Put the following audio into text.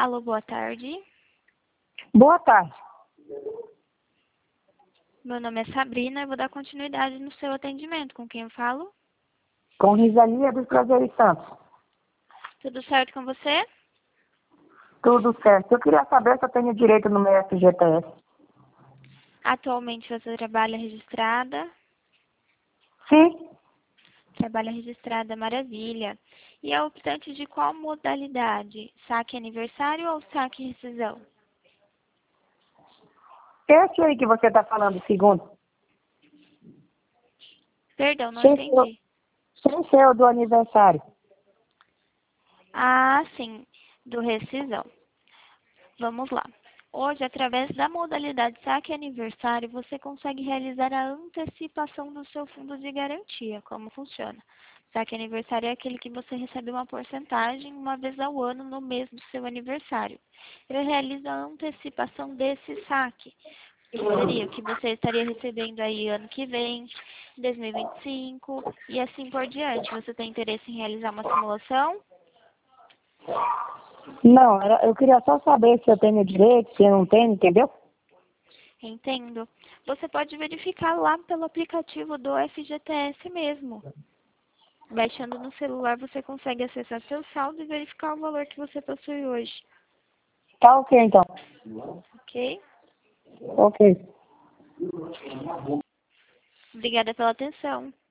Alô, boa tarde. Boa tarde. Meu nome é Sabrina e vou dar continuidade no seu atendimento. Com quem eu falo? Com Risalia dos Prazeres Santos. Tudo certo com você? Tudo certo. Eu queria saber se eu tenho direito no meu FGTS. Atualmente você trabalha registrada? Sim. Trabalha registrada, maravilha. E é optante de qual modalidade? Saque aniversário ou saque rescisão? Esse aí que você está falando, segundo. Perdão, não Sem ser, entendi. sem ser o do aniversário. Ah, sim, do rescisão. Vamos lá. Hoje, através da modalidade saque aniversário, você consegue realizar a antecipação do seu fundo de garantia. Como funciona? Saque aniversário é aquele que você recebe uma porcentagem uma vez ao ano no mês do seu aniversário. Eu realizo a antecipação desse saque, que seria o que você estaria recebendo aí ano que vem, 2025 e assim por diante. Você tem interesse em realizar uma simulação? Não, eu queria só saber se eu tenho direito, se eu não tenho, entendeu? Entendo. Você pode verificar lá pelo aplicativo do FGTS mesmo. Baixando no celular, você consegue acessar seu saldo e verificar o valor que você possui hoje. Tá ok, então. Ok? Ok. Obrigada pela atenção.